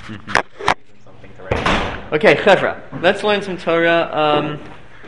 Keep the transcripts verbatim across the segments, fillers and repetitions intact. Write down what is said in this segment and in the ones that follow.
Mm-hmm. Something to write. Okay, Chevra, let's learn some Torah. Um,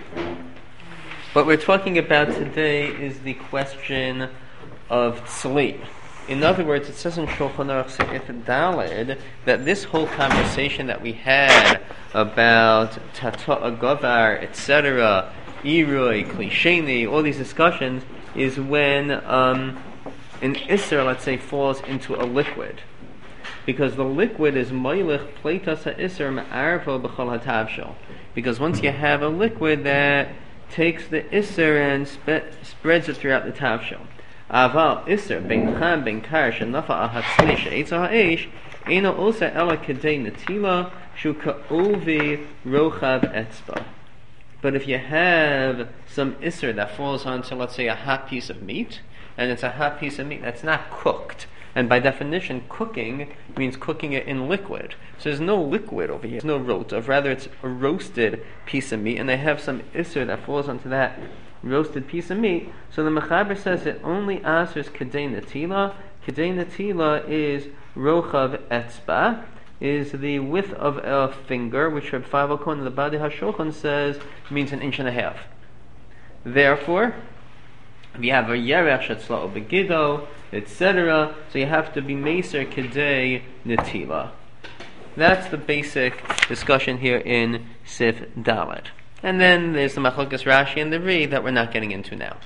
what we're talking about today is the question of tzli. In other words, it says in Shulchan Aruch Seif Daled that this whole conversation that we had about Tata Govar, et cetera, Iroi, Klisheni, all these discussions, is when um, an Isser, let's say, falls into a liquid. Because the liquid is Moilich Pleitas HaIsser Ma'arvo B'chol HaTavshel. Because once you have a liquid that takes the Isser and spe- spreads it throughout the Tavshel. Aval Isser Ben Cham Ben Kar Shenafa Ahatzli She'etza Ha'esh Eino Osa Ela Kedei Netila Shu Ka'ovi Rochav Etzba. But if you have some Isser that falls onto, let's say, a hot piece of meat, and it's a hot piece of meat that's not cooked, and by definition, cooking means cooking it in liquid. So there's no liquid over here. There's no rotav. Rather, it's a roasted piece of meat, and they have some Isser that falls onto that roasted piece of meat. So the Mechaber says it only answers Kedei Netila. Kedei Netila is Rochav Etzba, is the width of a finger, which Reb Feivel Cohen in the Badi HaShulchan says means an inch and a half. Therefore, if you have a Yerech Shetzla Obegido, et cetera, so you have to be Meser Kedei Netila. That's the basic discussion here in Sif Dalet. And then there's the Machlokes Rashi and the Ri that we're not getting into now.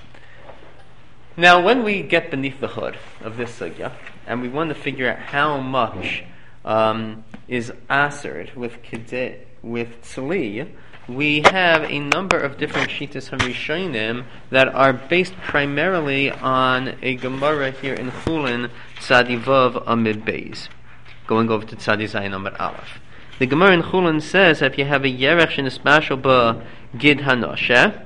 Now, when we get beneath the hood of this sugya, and we want to figure out how much um, is asered with kedei, with tzli, we have a number of different shitas harishonim that are based primarily on a Gemara here in Chulin, Tzadi Vav Amid Beis. Going over to Tzadi Zayin Amid Aleph. The Gemara in Chulin says that if you have a yerech shenisbashel ba gid hanoshe,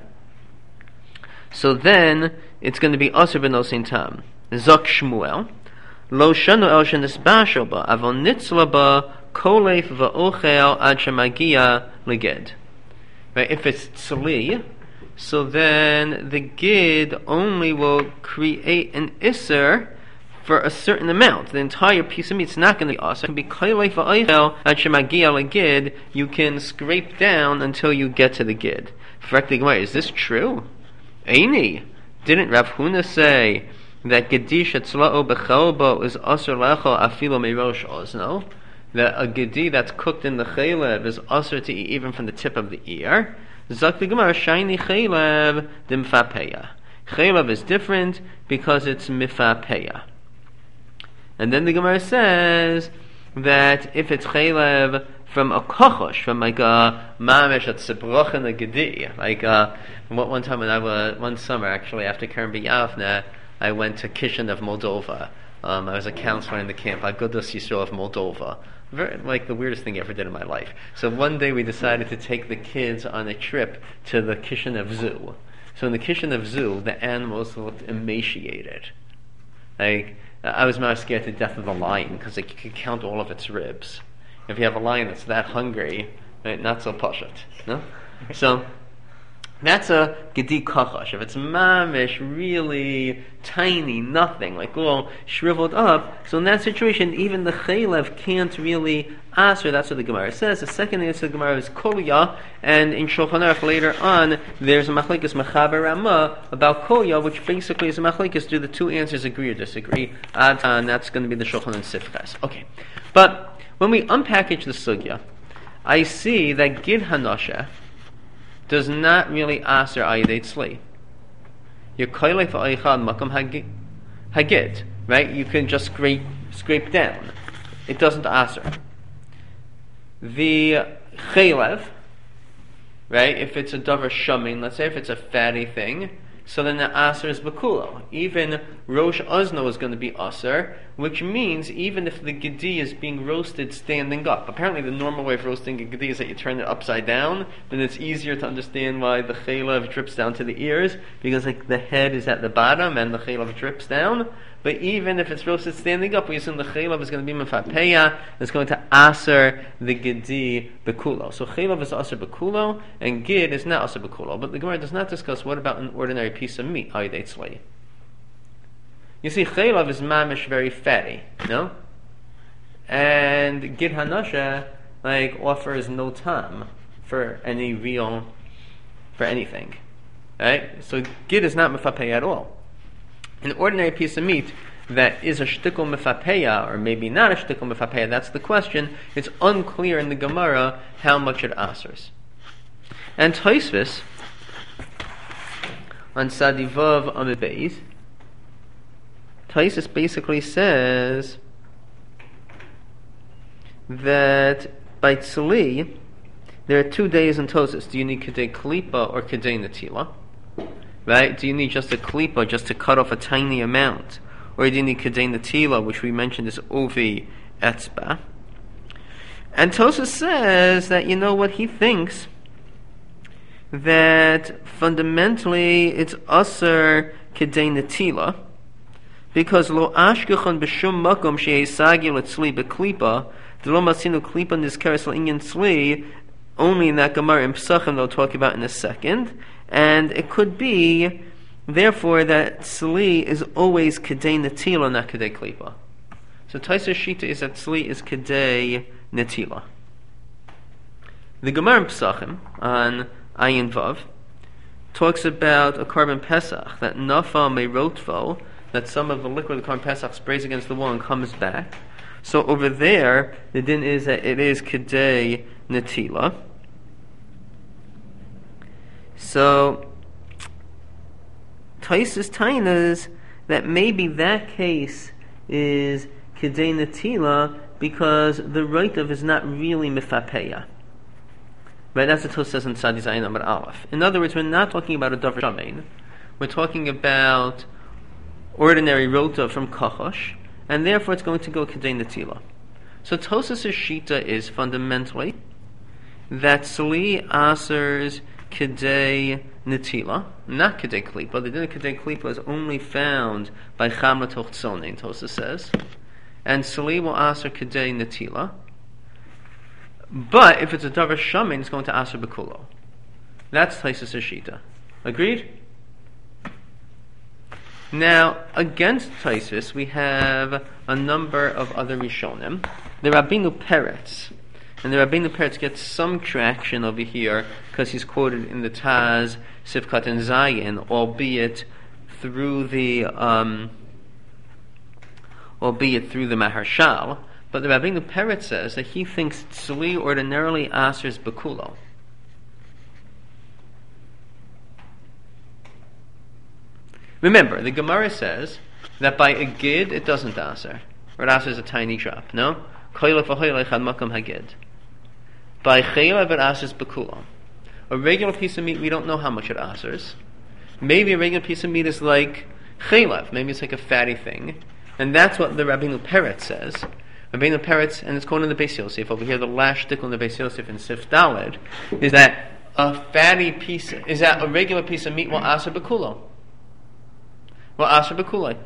so then it's going to be aser b'nosin tam. Zok Shmuel, lo shanu el shenisbashel ba avon nitzla ba kolef va'ochel ad shemagia leged. Right? If it's tzli, so then the gid only will create an isser for a certain amount. The entire piece of meat is not going to be awesome. It can be kailei va'ochel ad shemagia legid. You can scrape down until you get to the gid. Correctly, is this true? Eini, didn't Rav Huna say that gedi shetzla'o b'chelbo is aser lecho afilo meirosh ozno? That a gedi that's cooked in the chaylev is aser to eat even from the tip of the ear? Zak the Gemara, shiny chaylev dimfapeya. Chaylev is different because it's mifapeya. And then the Gemara says that if it's chaylev from a kochosh, from like a mamish at sebroch and a gedi, like uh, one time when I was one summer actually after Karen B'Yavne, I went to Kishinev, Moldova. Um, I was a counselor in the camp, Agudas Yisrael of Moldova. Very, like the weirdest thing I ever did in my life. So one day we decided to take the kids on a trip to the Kishinev Zoo. So in the Kishinev Zoo, the animals looked emaciated. Like I was more scared to death of the lion because like, you could count all of its ribs. If you have a lion that's that hungry, right, not so pashut, no? So that's a gedi kachash. If it's mamish, really tiny, nothing, like all shriveled up, so in that situation, even the chaylev can't really answer. That's what the Gemara says. The second answer of the Gemara is kolya, and in Shulchan Aruch later on, there's a machlekes mechaber Ramah about kolya, which basically is a machlekes. Do the two answers agree or disagree? Uh, and that's going to be the Shulchan and Sifkas. Okay, but when we unpackage the sugya, I see that gid hanosha does not really aser ayidei tzli. Your koilei fa'aychad makom hagid, right? You can just scrape scrape down. It doesn't aser. The chaylev, right? If it's a davar shamin, let's say if it's a fatty thing, so then the aser is bakulo. Even rosh ozno is going to be aser, which means even if the gedi is being roasted standing up. Apparently the normal way of roasting a gedi is that you turn it upside down, then it's easier to understand why the chaylev drips down to the ears, because like the head is at the bottom and the chaylev drips down. But even if it's roasted standing up, we assume the chaylev is going to be mefapeya, it's going to aser the gedi bekulo. So chaylev is aser bekulo, and gid is not aser bekulo. But the Gemara does not discuss what about an ordinary piece of meat, ayidei tzli. You see, chaylev is mamish very fatty, no? and Gid Hanasha like offers no tam for any real, for anything, right? So Gid is not mefapeh at all. An ordinary piece of meat that is a shtickle mefapeya, or maybe not a shtickle mefapeya, that's the question. It's unclear in the Gemara how much it asers. And Tosfos on Sadivav Amud Beis, Tosfos basically says that by Tzli there are two days in Tosfos. Do you need Kedei Klipa or Kedei Netila? Right? Do you need just a Klipa just to cut off a tiny amount? Or do you need Kedei Netila, which we mentioned is Ovi Etzba? And Tosfos says that, you know what, he thinks that fundamentally it's Aser Kedei Netila, because Lo Ashkechon B'shum Makom She'esagi L'Tzli B'Klipa D'lo Masinu Klipa Nizkeres L'Inyan Tzli, only in that Gemara in Pesachim they'll talk about in a second. And it could be, therefore, that Tzli is always Kedei Netila, not Kedei Klipa. So Tosfos Shita is that Tzli is Kedei Netila. The Gemara in Pesachim on Ayin Vav talks about a carbon Pesach, that Nafa Meirotvo, that some of the liquid of the carbon Pesach sprays against the wall and comes back. So over there, the din is that it is Kedei Netila. So Tosfos Tainas that maybe that case is Kedei Netila because the Roitav is not really Mifapeya. Right, that's what Tosfos says in Sadi Zayin Amar Aleph. In other words, we're not talking about a Davar Shamein. We're talking about ordinary Rota from Kachosh, and therefore it's going to go Kedei Netila. So Tosfos' Shita is fundamentally that Tzli asers Kedei Netila, not Kedei Klipa. The din of Kedei Klipa is only found by Chamla Toch Tzonin, Tosfos says. And Tzli will aser Kedei Netila. But if it's a Davar Shamein, it's going to aser Bekulo. That's Tosfos' Shita. Agreed? Now, against Tosfos, we have a number of other Rishonim. The Rabbeinu Peretz. And the Rabbeinu Peretz gets some traction over here because he's quoted in the Taz, Sivkat and Zayin, albeit through the um, albeit through the Maharshal. But the Rabbeinu Peretz says that he thinks Tzli ordinarily asers Bekulo. Remember, the Gemara says that by a gid it doesn't aser, or it asers a tiny drop. No, koilach v'hoilach ad makam hagid. By chaylev it asers bekulam. A regular piece of meat, we don't know how much it asers. Maybe a regular piece of meat is like chaylev. Maybe it's like a fatty thing, and that's what the Rabbeinu Peretz says. Rabbeinu Peretz, and it's quoted in the Beis Yosef over here. The last shtickle in the Beis Yosef in Sif Daled is that a fatty piece is that a regular piece of meat will aser bekulam. Well, Asher B'Kulei.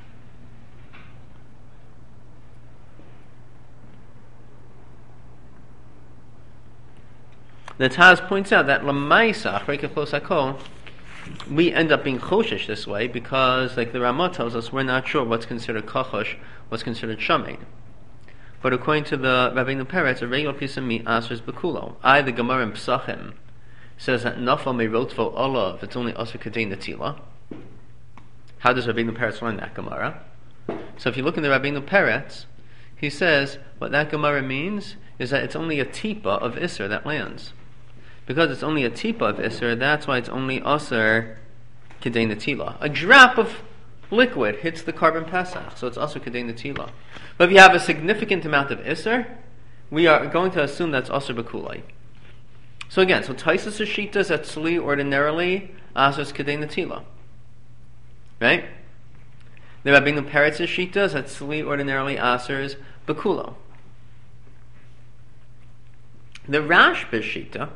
The Taz points out that Lamaisa, Achrei Hakol, we end up being choshesh this way because, like the Ramah tells us, we're not sure what's considered kachosh, what's considered shamein. But according to the Rabbeinu Peretz, a regular piece of meat asers bekulo. I, the Gemara in Pesachim, says that nafal meirotvo olav, it's only aser kedei netila. How does Rabbeinu Peretz learn that Gemara? So if you look in the Rabbeinu Peretz, he says what that Gemara means is that it's only a tipa of Isser that lands. Because it's only a tipa of Isser, that's why it's only Aser Kedei Netila. A drop of liquid hits the carbon Pesach, so it's Aser Kedei Netila. But if you have a significant amount of Isser, we are going to assume that's Aser B'Kulei. So again, so Tosfos' Shita is that Tzli ordinarily Aser Kedei Netila. Right? The Rabbeinu Peretz's Shita is that Tzli ordinarily asers Bekulo. The Rashba's Shita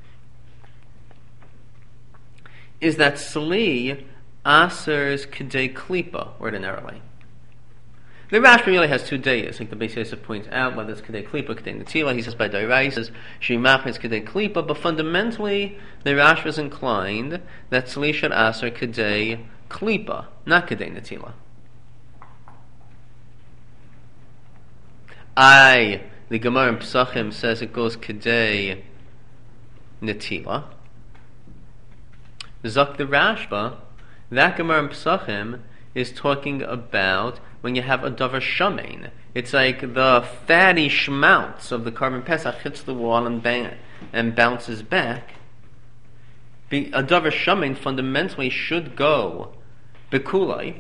is that Tzli asers Kedei Klipa ordinarily. The Rashba really has two days, like the Beis Yosef points out, whether it's Kedei Klipa, Kedei Netila. He says by Dairai, he says Shimach is Kedei Klipa, but fundamentally the Rashba is inclined that Tzli should aser Kedei Klipa, not Kedei Netila. I, the Gemara in Pesachim says it goes Kedei Netila. Zok the Rashba, that Gemara in Pesachim is talking about when you have a davar shamein. It's like the fatty schmaltz of the carbon pesach hits the wall and bang and bounces back. Be, a davar shamein fundamentally should go bekulai.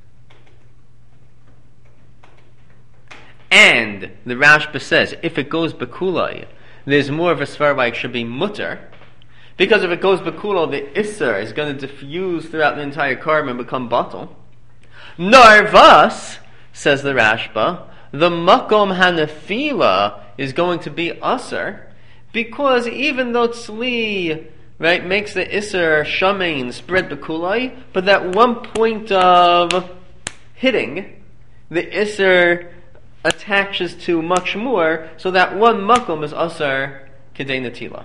And the Rashba says, if it goes bekulai, there's more of a svar why it should be mutter. Because if it goes bekulai, the isser is going to diffuse throughout the entire carbon and become bottle. Narvas, says the Rashba, the makom hanafila is going to be usser, because even though tzli, right, makes the isser shamein spread bekulai, but that one point of hitting, the isser attaches to much more, so that one makom is usser kedei netila.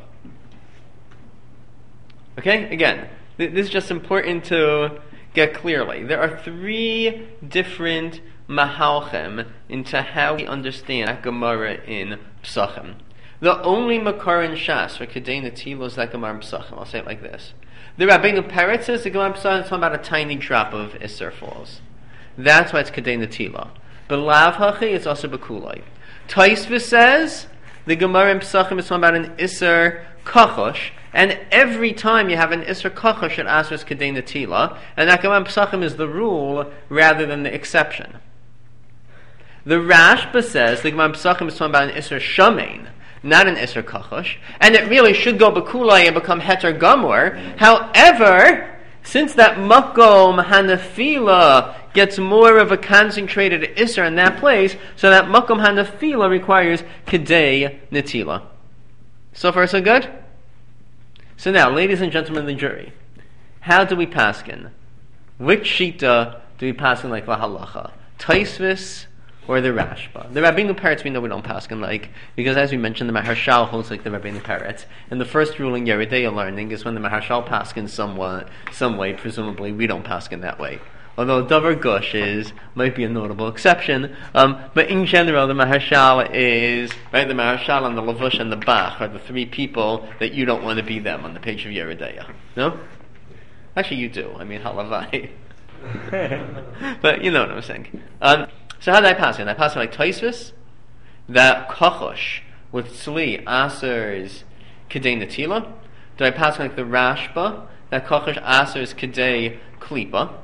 Okay, again, th- this is just important to get clearly. There are three different mahalchem into how we understand that Gemara in Pesachim. The only makar in Shas for kedei netila is that Gemara in Pesachim. I'll say it like this: the Rabbeinu Peretz says the Gemara in Pesachim is talking about a tiny drop of isser falls. That's why it's kedei netila. But lav hachi is also bekulai. Taisva says the Gemara in Pesachim is talking about an isser kachosh. And every time you have an Isra Kachosh, it answers Kedei Netila, and that Gemara in Pesachim is the rule rather than the exception. The Rashba says the Gemara in Pesachim is talking about an Isra Shamein, not an Isra Kachosh, and it really should go Bekulai and become Heter Gamor. However, since that Makom Hanafila gets more of a concentrated Isra in that place, so that Makom Hanafila requires Kedei Netila. So far, so good? So now, ladies and gentlemen of the jury, how do we paskin? Which shita do we paskin like la halacha? Taisvis or the Rashba? The Rabbeinu Peretz we know we don't paskin like, because as we mentioned, the Maharshal holds like the Rabbeinu Peretz. And the first rule in Yeridea learning is when the Maharshal paskins some way, some way, presumably we don't paskin that way. Although Davar Gush is might be a notable exception, um, but in general the Maharshal is right. The Maharshal and the Lavush and the Bach are the three people that you don't want to be them on the page of Yeridea. No, actually you do. I mean Halavai, but you know what I'm saying. Um, so how did I pass it? I passed it like Taisvis, that Kachosh with Tzli Aser's Kedei Netila. Did I pass it like the Rashba, that Kachosh Aser's Kedei Klipa?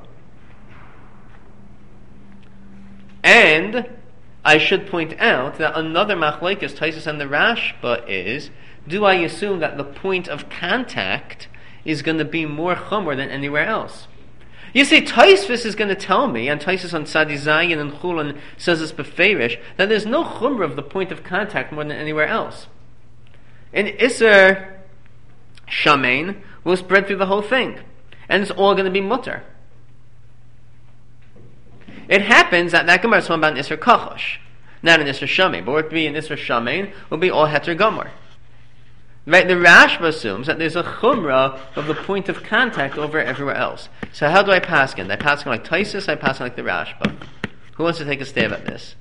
And I should point out that another machlekes Taisus and the Rashba is: do I assume that the point of contact is going to be more chumr than anywhere else? You see, Taisvis is going to tell me, and Taisus on Sadi Zayin and Chulin says this beferish, that there's no chumr of the point of contact more than anywhere else. And Isser Shamein will spread through the whole thing, and it's all going to be mutter. It happens that that Gemara is talking about an Isra Kachosh, not an Isra Shamein. But what would be an Isra Shamein will be all Heter Gamor. Right? The Rashba assumes that there's a Chumrah of the point of contact over everywhere else. So how do I paskin? I paskin like Taisus, I paskin like the Rashba. Who wants to take a stab at this?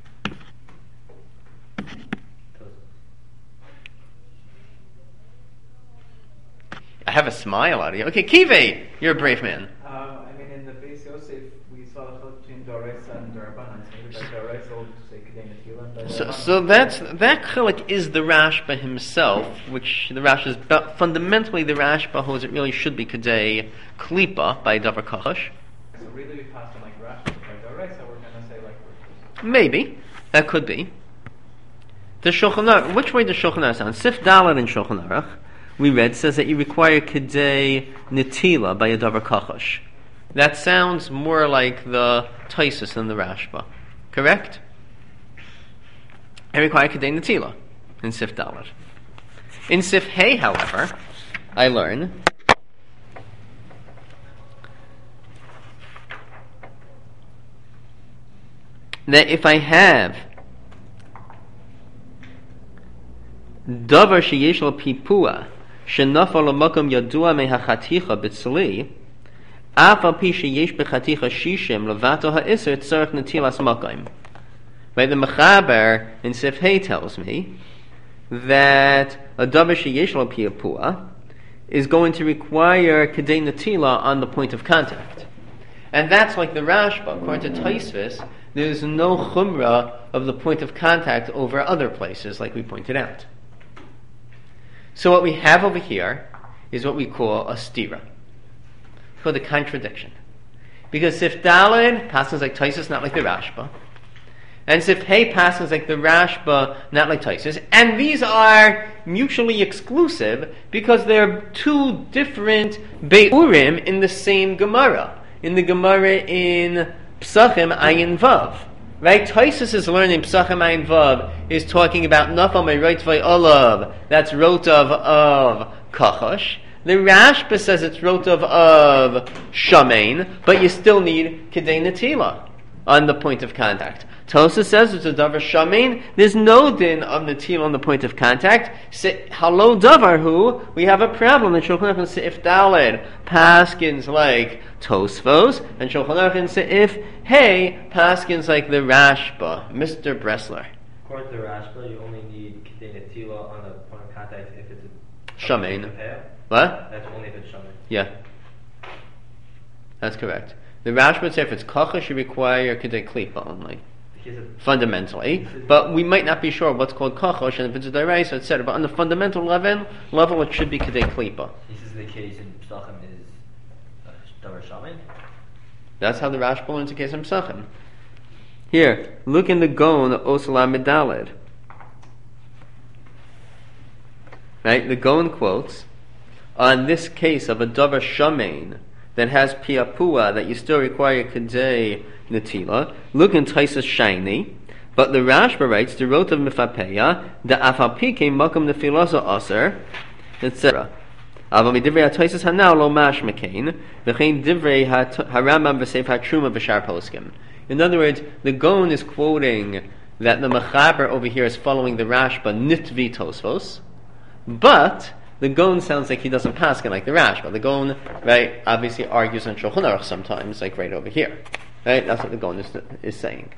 I have a smile out of you. Okay, Kive, you're a brave man. Um, I mean, in the Beis Yosef, we saw the chiluk between Doraisa and Darabanan. So Doraisa will say Kedei Netila. So, so that's that chiluk is the Rashba himself, which the Rashba is but fundamentally the Rashba holds it really should be Kedei Klipa by Davar Kachosh. So really, we passed on like Rashi by Doraisa. We're going to say like. Maybe that could be. The Shulchan Aruch, which way does Shulchan Aruch sound? Sif Dalet in Shulchan Aruch, we read, says that you require Kedei Netila by a Davar Kachosh. That sounds more like the Taisus than the Rashba. Correct? I require Kedei Netila in Sif Dalet. In Sif Hey, however, I learn that if I have Davar sheyesh lo pipua shenafal l'makom yadua mehachaticha b'tzli af al pi sheyesh b'chaticha shishim levato ha'isr tzarech netilas makom. Right? The Mechaber in Sif Hey tells me that a davar sheyesh lo piyapua is going to require kedei natila on the point of contact. And that's like the Rashba. According to Taisvis, there's no chumrah of the point of contact over other places, like we pointed out. So what we have over here is what we call a stira, called a contradiction. Because Sif Daled passes like Taisvis, not like the Rashba. And Sif Hey passes like the Rashba, not like Taisvis. And these are mutually exclusive because they're two different Beurim in the same Gemara. In the Gemara in Psachim Ayin Vav. Right? Taisus is learning Psachim Ayin Vav is talking about Nafal Me'roit V'Olav. That's Rotav of Kachosh. The Rashba says it's Rotav of Shamain, but you still need Kedei Natila on the point of contact. Tosa says it's a davar shamin. There's no din of natil on the point of contact. Halo davar hu. We have a problem. And Shulchan Aruch in Seif Daled paskins like Tosfos, and Shulchan Aruch in Seif Hey paskins like the Rashba, Mister Bressler. According to the Rashba, you only need kedei natila on the point of contact if it's a shamin. a What? That's only if it's shamin. Yeah, that's correct. The Rashba says if it's kachash, you require kedei klipa only. Fundamentally, but we might not be sure what's called kachosh and if it's a deraisa, et cetera. But on the fundamental level, level it should be kedei klipa. This is the case in Psachim is uh, davar shamin. That's how the Rashba learns the case in Psachim. Here, look in the Gon Osala Medaled. Right, the Gon quotes on this case of a davar shamin that has piapua that you still require kedei natila. Look in Taisus Shiny, but the Rashba writes the rot of mifapeya the afalpike makam nefilosa aser, et cetera. Aval midivrei Taisus hanau lo mash mekain v'chein divrei haramam v'seif hatruma v'shar poskim. In other words, the Gon is quoting that the Mechaber over here is following the Rashba nitvi Tosfos, but the Gon sounds like he doesn't paskin like the Rashba. The Gon, right, obviously argues on Shulchan Aruch sometimes, like right over here. Right? That's what the Gon is, is saying.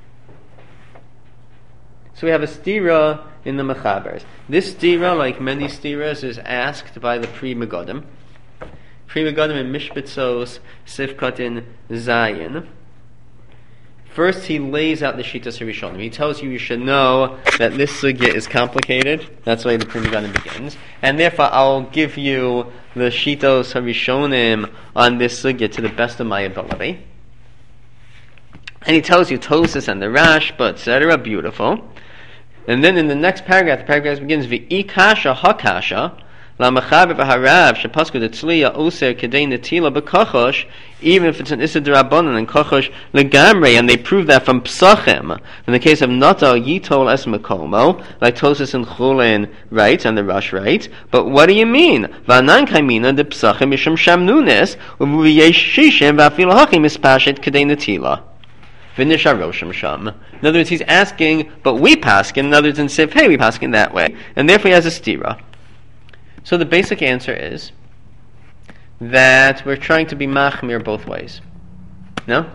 So we have a stira in the Mechabers. This stira, like many stiras, is asked by the Pri Megadim. Pri Megadim in Mishbetzos Sifkatin Zayin. First, he lays out the Shitas HaRishonim. He tells you you should know that this sugya is complicated. That's why the Pri Megadim begins. And therefore, I'll give you the Shitos HaRishonim on this sugya to the best of my ability. And he tells you Tosas and the Rashba, et cetera. Beautiful. And then in the next paragraph, the paragraph begins V'i kasha hakasha la mechaber v'harav shepasku detzliya oser kedei netila b'kachosh, even if it's an issa d'rabbanan and kachosh legamrei, and they prove that from Psachim. In the case of Natal Yitol es Mekomo, like Tosas and Chulin writes and the Rush writes. But what do you mean? V'anan kaimina de Psachim mishum shamnunis u'v'yesh shishim v'afil hachim mispashet kedei netila. In other words, he's asking, but we paskin. In other words, in Sif, hey, we paskin that way. And therefore he has a stira. So the basic answer is that we're trying to be machmir both ways. No?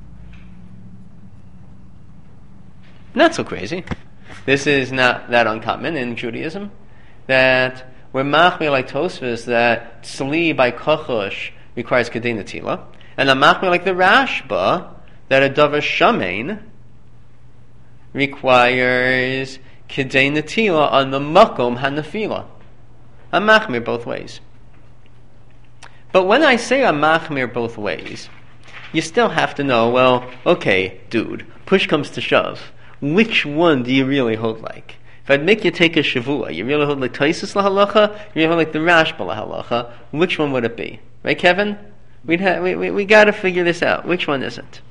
Not so crazy. This is not that uncommon in Judaism, that we're machmir like Tosfos, that tzli by kochosh requires kedei natila, and I'm machmir like the Rashba, that a davar shamein requires kedei natila on the makom hanafila. I'm machmir both ways. But when I say I'm machmir both ways, you still have to know, well, okay, dude, push comes to shove. Which one do you really hold like? If I'd make you take a shavua, you really hold like Taisus lahalacha, you really hold like the Rashba lahalacha, which one would it be? Right, Kevin? We'd ha- we we, we got to figure this out. Which one is it?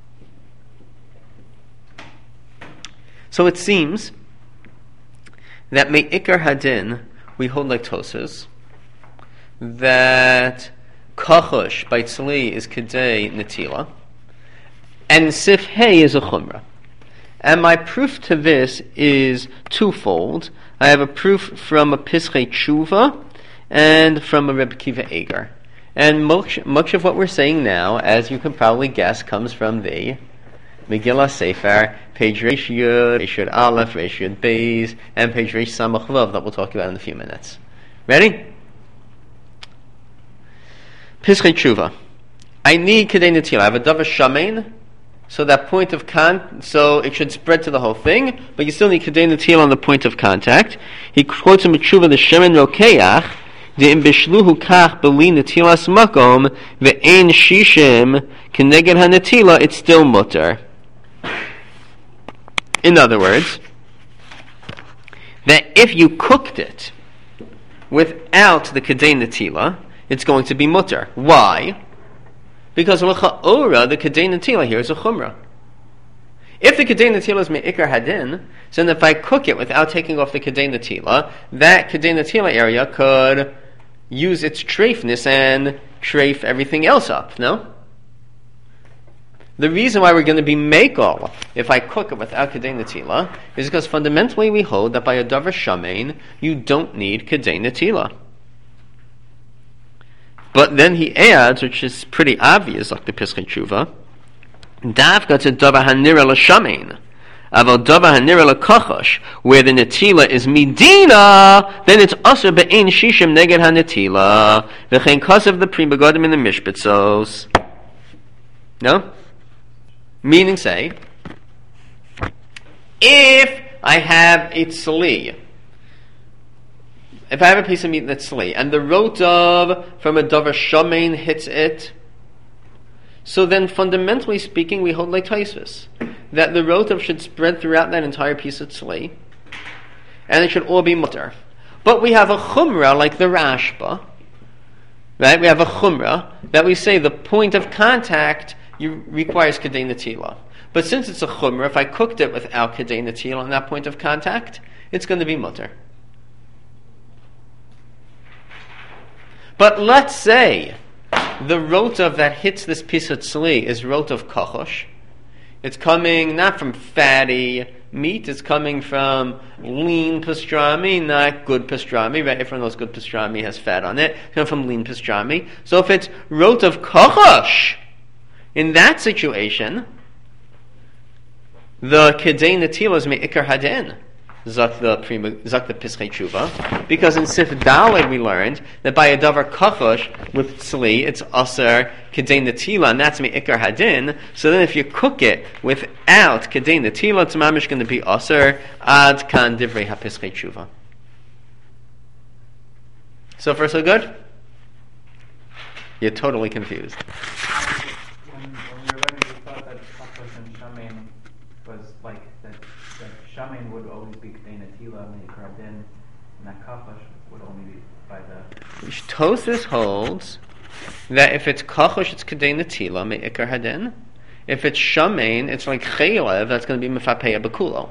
So it seems that me'ikar hadin, we hold like Tosas, that kachosh by tzli is kedei netila, and sif hey is a chumrah. And my proof to this is twofold. I have a proof from a Pischei Tshuva and from a Reb Kiva Eger. And much, much of what we're saying now, as you can probably guess, comes from the Megillah Sefer, page Reish Yud, Reish Yud Aleph, Reish Yud Beis, and page Reish Samach Vav that we'll talk about in a few minutes. Ready? Pischei Tshuva. I need Kedei Netila. I have a Davar Shamein, so that point of con, so it should spread to the whole thing, but you still need Kedei Netila on the point of contact. He quotes in Tshuva the Shemen Rokeach, De'im bishluhu kach beli netilas makom ve'ein shishim keneged hanetila, it's still mutter. In other words, that if you cooked it without the kedei netila, it's going to be mutter. Why? Because l'cha'ora, the kedei netila here is a chumrah. If the kedei netila is me'ikar hadin, so then if I cook it without taking off the kedei netila, that kedei netila area could use its treifness and treif everything else up, no? The reason why we're going to be mekel if I cook it without kedei netila is because fundamentally we hold that by a davar shamein you don't need kedei netila. But then he adds, which is pretty obvious, like the Pischei Tshuva, Davka to davar hanira l'shamein, aval davar hanira l'kachosh, where the netila is midina, then it's also be'ein shishim neged hanetila, v'chein kasav the pri begadim in the mishbetzos. No? Meaning, say, if I have a tzli, if I have a piece of meat that's tzli, and the rotav from a davar shamein hits it, so then fundamentally speaking, we hold like Taisvis, that the rotav should spread throughout that entire piece of tzli, and it should all be mutter. But we have a chumrah like the Rashba, right? We have a chumrah that we say the point of contact you, requires kedei netila. But since it's a chumrah, if I cooked it without kedei netila on that point of contact, it's going to be mutter. But let's say the rotav that hits this piece of tzli is rotav kachosh. It's coming not from fatty meat, it's coming from lean pastrami, not good pastrami, right? Everyone knows good pastrami has fat on it. It's coming from lean pastrami. So if it's rotav kachosh, in that situation, the kedei netila is me'ikar hadin. Zak the Zak the Pischei Tshuva, because in Sif Daled we learned that by a davar kachosh with tzli it's aser kedei netila, and that's me'ikar hadin. So then if you cook it without kedei netila, it's mamish going to be aser ad kan divrei haPischei Tshuva. So far so good? You're totally confused. When, when we were learning, we thought that kachosh and shamein was like that. that shamein would always be kedei netila, and the ikar hadin, and that kachosh would only be by the. Tosfos holds that if it's kachosh, it's kedei netila me'ikar hadin. If it's shamein, it's like chaylev, that's going to be mefapeya bekulo.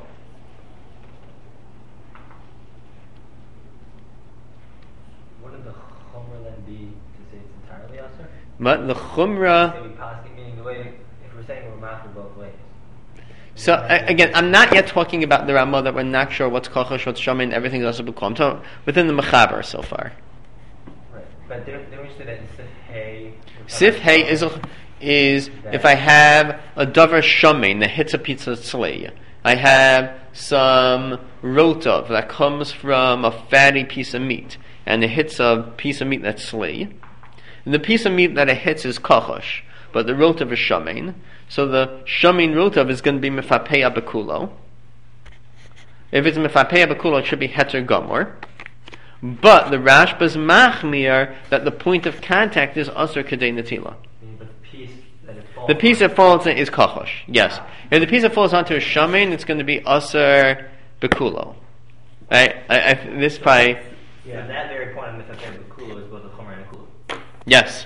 Wouldn't the chumrah then be to say it's entirely aser? But the chumrah. Say we passing, meaning the way, if we're saying we're master both ways. So uh, again, I'm not yet talking about the Ramah that we're not sure what's kachosh, what's shamein, everything else will become. I'm talking within the mechaber so far. Right, but then we say that in Sif Hay. Sif Hay is a, is if I have a davar shamein that hits a pizza tzli, I have some rotav that comes from a fatty piece of meat, and it hits a piece of meat that's tzli. And the piece of meat that it hits is kachosh, but the rotav is shamein. So the shamein rotav is going to be mefapeya bekulo. If it's mefapeya bekulo, it should be heter gomor. But the Rashba's machmir that the point of contact is aser kedei netila. The piece that it falls The piece that falls in is kachosh. Yes. If the piece that falls onto a shamein, it's going to be aser bekulo. Right? I, I, this by Yeah, that very point of Mithapeh B'Kula is both a Chomer and a Kula. yes.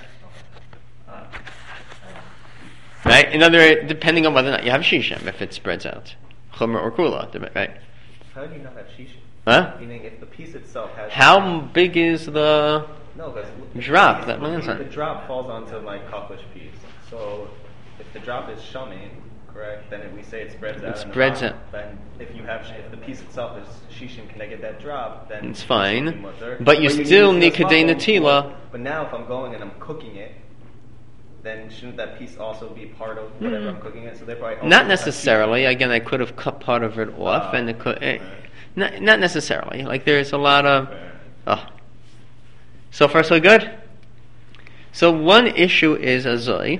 Right? In other words, depending on whether or not you have shishim, if it spreads out. Chomer or kula, right? How do you not have shishim? Huh? Meaning, if the piece itself has... How big is the No, because... drop? That the, means the drop falls onto my cocklish piece. So, if the drop is shamein, correct, then if we say it spreads out. It in spreads the out. bottom, then if you have, if the piece itself is shishim, can I get that drop? Then It's fine. mutter. But you still need to kedei netila. But now, if I'm going and I'm cooking it, then shouldn't that piece also be part of whatever Mm. I'm cooking it? So therefore, I also Not have necessarily. to- Again, I could have cut part of it off, Oh, and it could. Eh, right. not, not necessarily. Like there's a lot of. Right. Oh. So far, so good. So one issue is azoi.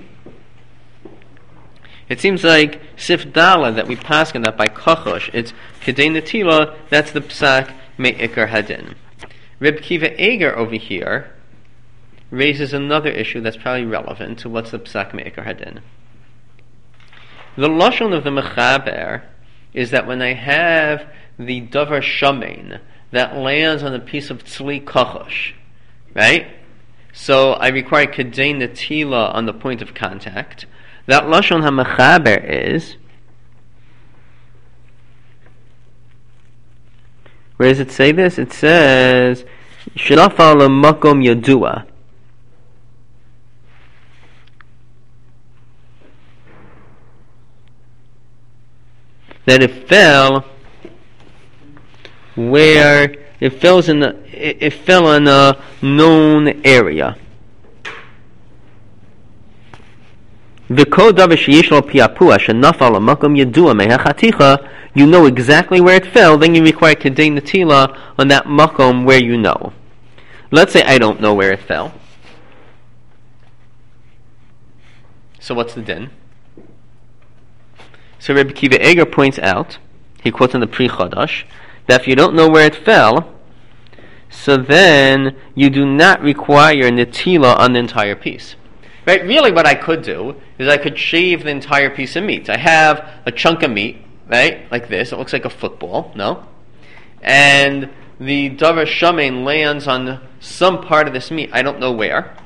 It seems like Sif Dala that we paskin that by Kochosh, it's Kedei Netila, that's the Psak Me'ikar Hadin. Reb Kiva Eger over here raises another issue that's probably relevant to what's the Psak Me'ikar Hadin. The Lashon of the Mechaber is that when I have the Davar Shamein that lands on a piece of Tzli Kochosh, right? So I require Kedei Netila on the point of contact. That Lashon HaMechaber is, where does it say this? It says, Shirafal Makom Yadua. That it fell where it fell in a, it, it fell in a known area. You know exactly where it fell, then you require Kedei Netila on that makom where you know. Let's say I don't know where it fell. So what's the din? So Rebbe Kiva Eger points out, he quotes in the Pri Chodosh, that if you don't know where it fell, so then you do not require Netila on the entire piece. Right? Really what I could do is I could shave the entire piece of meat. I have a chunk of meat, right? Like this. It looks like a football, no? And the Davar Shamein lands on some part of this meat. I don't know where.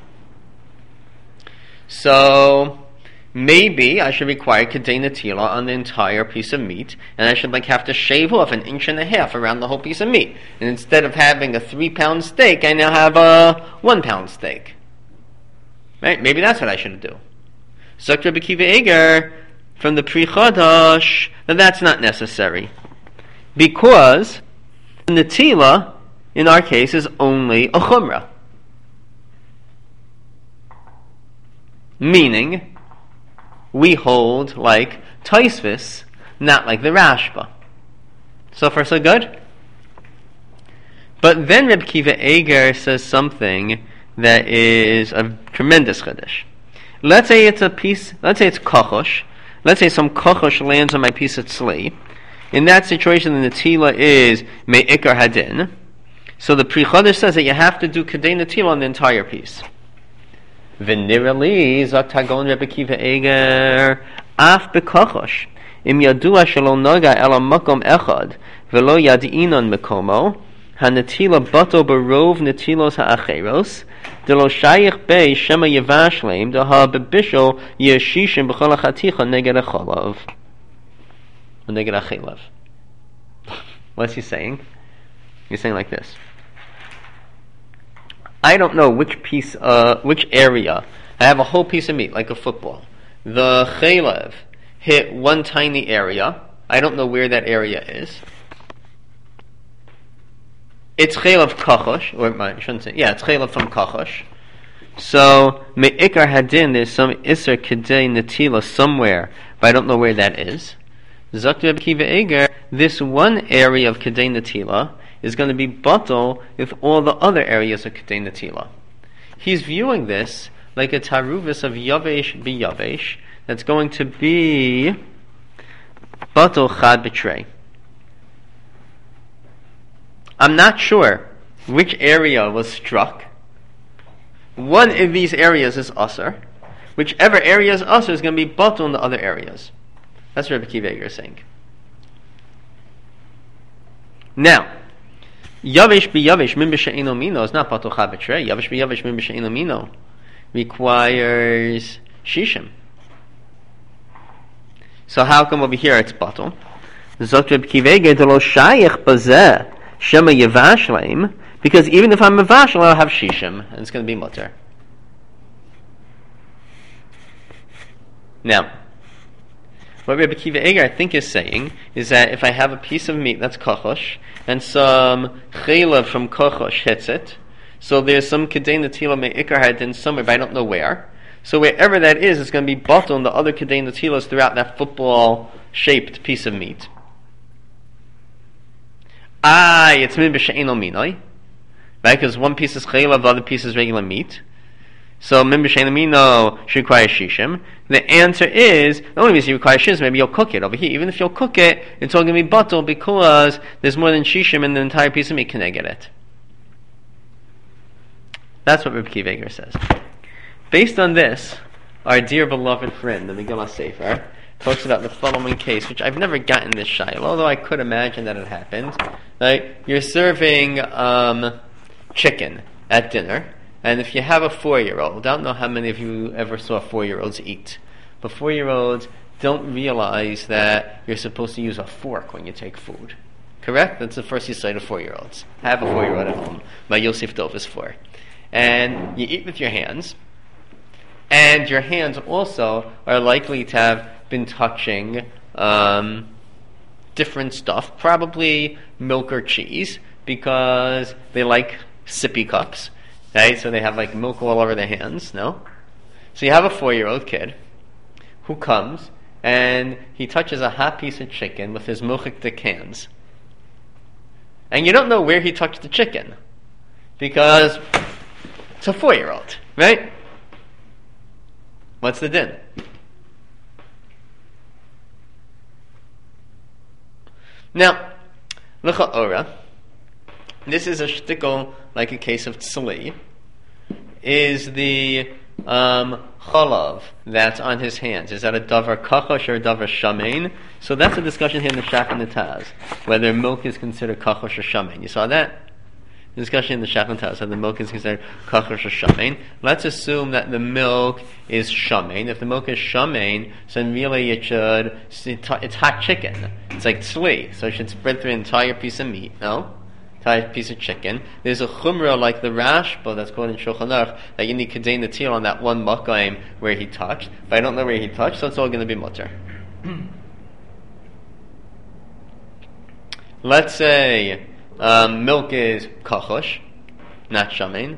So maybe I should require Kedei Netila on the entire piece of meat, and I should like have to shave off an inch and a half around the whole piece of meat. And instead of having a three pound steak, I now have a one pound steak. Right? Maybe that's what I should do. Zok Rebbe Kiva Eger from the Pri Chodosh that that's not necessary, because the Netila in our case is only a chumrah, meaning we hold like Tosfos, not like the Rashba. So far, so good. But then Reb Kiva Eger says something that is a tremendous chiddush. Let's say it's a piece, let's say it's kochosh, let's say some kochosh lands on my piece of tzli. In that situation, the netila is me'ikar hadin. So the Pri Chodosh says that you have to do kedei netila on the entire piece. V'nirali zok tagon Rebbe Kiva Eger af bekochosh im yadua shelo noga ela makom echad velo yadi'inon mekomo hanetila bato barov netilos ha'acheros delo shayich bei shema yevashleim daha bebishol yeshishim b'chol ha'chaticha neged ha'cholav or neged ha'chelav. What's he saying? He's saying like this. I don't know which piece, uh, which area. I have a whole piece of meat, like a football. The chelev hit one tiny area. I don't know where that area is. It's chelev kachosh, or I shouldn't say, yeah, it's chelev from kachosh. So, me'ikar hadin, there's some iser kedei netila somewhere, but I don't know where that is. Zok Rebbe Kiva Eger, this one area of kedei netila is going to be batal with all the other areas of kedei netila. He's viewing this like a taruvis of yavesh biyavesh that's going to be batal chad betray. I'm not sure which area was struck. One of these areas is usher. Whichever area is usher is going to be batal in the other areas. That's what Rebbe Kiva Eger is saying. Now, Yavesh bi Yavesh min b'she'ino mino is not batal chad betray. Yavesh bi Yavesh min b'she'ino mino requires shishim. So how come over here it's batal? Zok Rebbe Kiva Eger delo shayich bazeh shema yevashleim, because even if I'm mevashel, I'll have shishim, and it's going to be mutter. Now, what Rebbe Kiva Eger I think is saying is that if I have a piece of meat that's kochosh, and some chelev from kochosh hits it, so there's some kedei netila me'ikar hadin somewhere, but I don't know where. So wherever that is, it's going to be bottle on the other kedei netilas throughout that football-shaped piece of meat. Ah, it's min b'she'eno minoi, right? Because one piece is chayla, the other piece is regular meat. So min b'she'eno mino should require shishim. The answer is, the only reason you require shishim is maybe you'll cook it over here. Even if you'll cook it, it's all going to be bottle because there's more than shishim in the entire piece of meat can I get it. That's what Reb Kiva Eger says. Based on this, our dear beloved friend, the Megillah Sefer, talks about the following case, which I've never gotten this shaila, although I could imagine that it happened. Right? You're serving um, chicken at dinner, and if you have a four-year-old, I don't know how many of you ever saw four-year-olds eat, but four-year-olds don't realize that you're supposed to use a fork when you take food. Correct? That's the first you say to four-year-olds. Have a four-year-old at home. My Yosef Dov is four. And you eat with your hands, and your hands also are likely to have been touching um, different stuff, probably milk or cheese, because they like sippy cups, right? So they have like milk all over their hands, no? So you have a four-year-old kid who comes and he touches a hot piece of chicken with his mochik hands. And you don't know where he touched the chicken, because it's a four-year-old, right? What's the din? Now, l'cha'ora, this is a shtickle like a case of tzli, is the um, chalav that's on his hands. Is that a davar kachosh or a davar shamein? So that's a discussion here in the Shach and the Taz, whether milk is considered kachosh or shamein. You saw that? Discussion in the Shach and Taz, how the milk is considered kachosh or shamein. Let's assume that the milk is shamein. If the milk is shamein, so then really it should, it's hot chicken. It's like tzli, so it should spread through an entire piece of meat, no? Entire piece of chicken. There's a chumrah like the Rashba that's called in Shulchan Aruch that you need kedei netil on that one makayim where he touched. But I don't know where he touched, so it's all going to be mutter. Let's say Um, milk is kachosh, not shamein.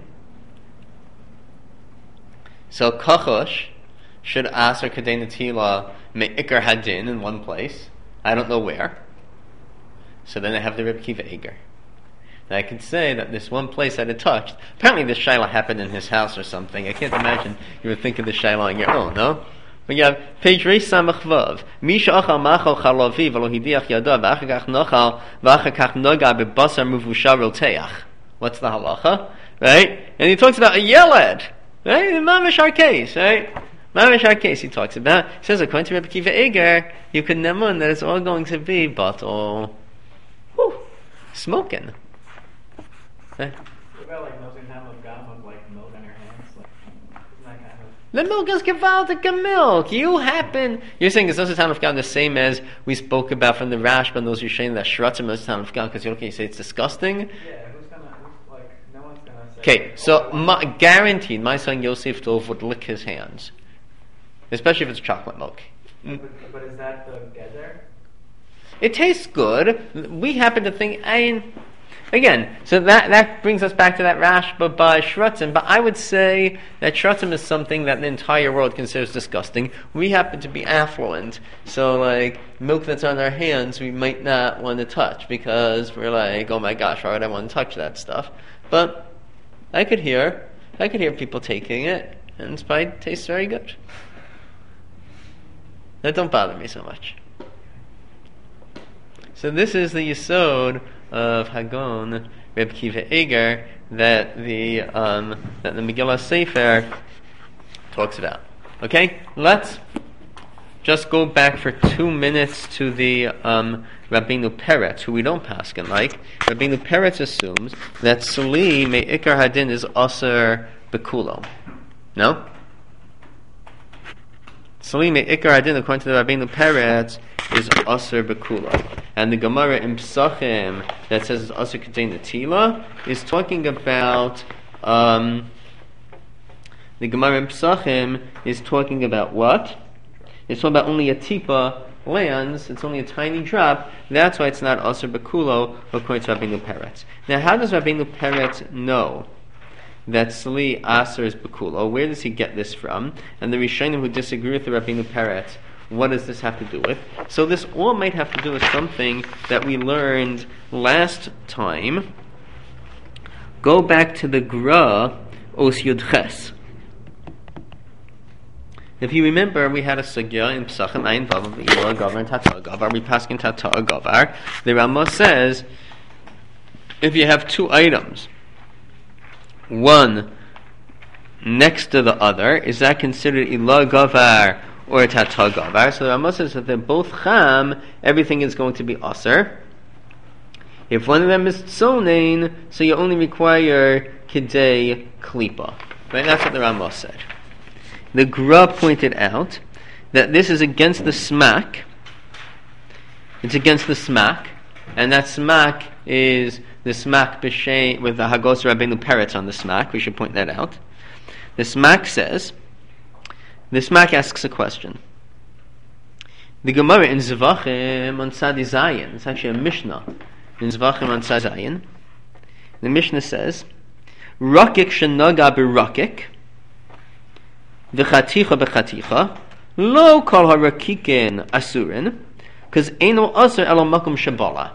So kachosh should ask kedei netila me'ikar hadin in one place. I don't know where. So then I have the Reb Kiva Eger. And I could say that this one place that it touched, apparently this shaila happened in his house or something. I can't imagine you would think of the shaila on your own, no? But you have page Reish Samach Vav. Misha achal machal chalavi v'lo hidiach yadav v'achar kach nochal v'achar kach noga bebasar muvushar roteach. What's the halacha? Right? And he talks about a yeled. Right? In Mamish our case, right? Mamish our case he talks about. He says, according to Rebbe Kiva Eger, you can nemun that it's all going to be bottle. Whew. Smoking. Right? What about like nosing down with gum of like milk on your hands? Like, isn't that kind of... The milk is gewaltige milk. You happen... You're saying it's also time of God the same as we spoke about from the Rashba and those who are saying that Shratzim is time of God because you're looking you say it's disgusting? Yeah, who's gonna... Who's, like, no one's gonna say... Okay, so my, guaranteed my son Yosef Dov would lick his hands. Especially if it's chocolate milk. But, but is that the geder? It tastes good. We happen to think... I Again, so that that brings us back to that Rashba by Shratzim, but I would say that Shratzim is something that the entire world considers disgusting. We happen to be affluent, so like milk that's on our hands we might not want to touch because we're like, oh my gosh, why would I want to touch that stuff? But I could hear, I could hear people taking it, and it probably tastes very good. That don't bother me so much. So this is the yesod of Hagon, Reb Kiva Eger, that the um, that the Megillah Sefer talks about. Okay, let's just go back for two minutes to the um, Rabbeinu Peretz, who we don't paskin like. Rabbeinu Peretz assumes that Suli me'ikar hadin is aser bekulo. No? Suli me'ikar hadin, according to the Rabbeinu Peretz, is aser bekulo. And the Gemara in Psachim that says it's aser kedei netila is talking about um, the Gemara in Psachim is talking about what? It's talking about only a tipa lands. It's only a tiny drop. That's why it's not aser bekulo according to Rabbeinu Peretz. Now, how does Rabbeinu Peretz know that Sli Aser is Bekulo. Where does he get this from? And the Rishonim who disagree with the Rabbeinu Peretz, what does this have to do with? So this all might have to do with something that we learned last time. Go back to the Gra Os Yud Ches. If you remember, we had a sugya in Pesachim Ayin Vav of Ilah Gavar and Tata Gavar. We pass in Tata Gavar. The Rama says, if you have two items, one next to the other, is that considered Ilah Gavar or Tata Gavar? So the Rama says that they're both Cham, everything is going to be Aser. If one of them is Tzonein, so you only require Kidei Klipa. Right? That's what the Rama said. The Gra pointed out that this is against the smack. It's against the smack, and that smack is the smack b'shem with the Hagos Rabbeinu Peretz on the smack. We should point that out. The smack says, the smack asks a question. The Gemara in Zvachim on Tzadi Zayin, it's actually a Mishnah in Zvachim on Tzadi Zayin. The Mishnah says, Rakik shenaga b'rakik, v'chaticha b'chaticha, lo kol harakikin asurin, because eino aser elo makom shabala.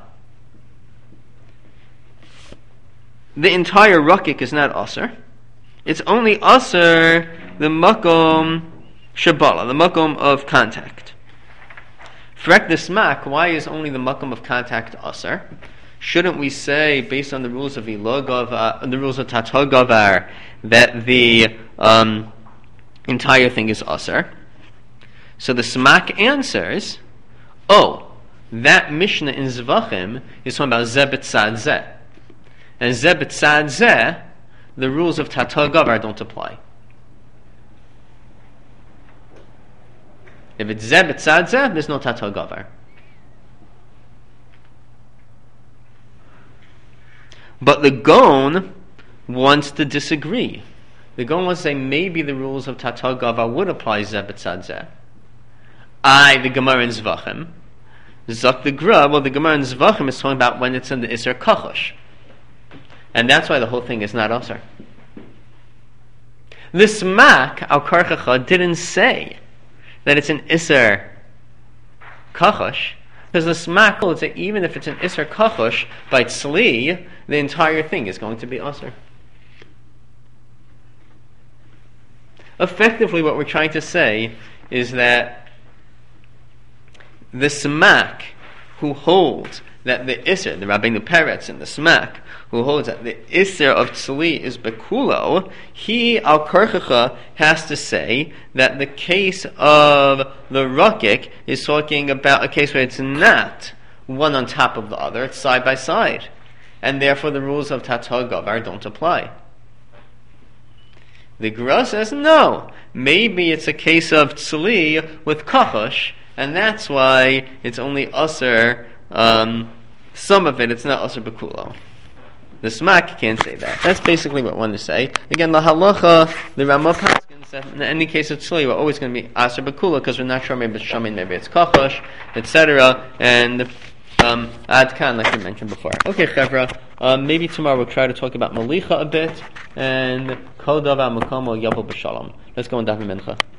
The entire rakik is not aser. It's only aser the makom shabala, the makom of contact. Frek the smack, why is only the makom of contact aser? Shouldn't we say, based on the rules of Ilog, uh, the rules of Tata Gavar, that the um, entire thing is aser? So the smack answers, oh, that Mishnah in Zvachim is talking about Zeh b'tzad Zeh. And Zeh b'tzad Zeh, the rules of Tata Gavar don't apply. If it's Zeh b'tzad Zeh, there's no Tata Gavar. But the Gon wants to disagree. The Gon wants to say maybe the rules of Tata Gavar would apply Zeh b'tzad Zeh. I, the Gemara in Zvachim, Zak the Gra, well the Gemara in Zvachim is talking about when it's in the Isser Kachosh. And that's why the whole thing is not Aser. The Smak, Al Karchacha, didn't say that it's an Isser Kachosh, because the Smak holds that even if it's an Isser Kachosh by Tzli, the entire thing is going to be Aser. Effectively, what we're trying to say is that the Smak, who holds that the Isser, the Rabbeinu Peretz and the Smak, who holds that the Isser of Tzli is Bekulo, he, Al Karchacha, has to say that the case of the Rakik is talking about a case where it's not one on top of the other, it's side by side. And therefore the rules of Tata Gavar don't apply. The Gra says, no, maybe it's a case of Tzli with Kachosh, and that's why it's only Aser, um, some of it, it's not Aser Bekulo. The Smak can't say that. That's basically what I wanted to say. Again, the halacha, the Ramah Paskins, that in any case of Tzli, we're always going to be Aser Bekulo, because we're not sure maybe it's Shamin, maybe it's Kachosh, et cetera. And um, Ad Kan, like we mentioned before. Okay, Chevra, um, maybe tomorrow we'll try to talk about Malicha a bit, and Kol Davar Makomo Yavo B'Shalom. Let's go on Davar Mincha.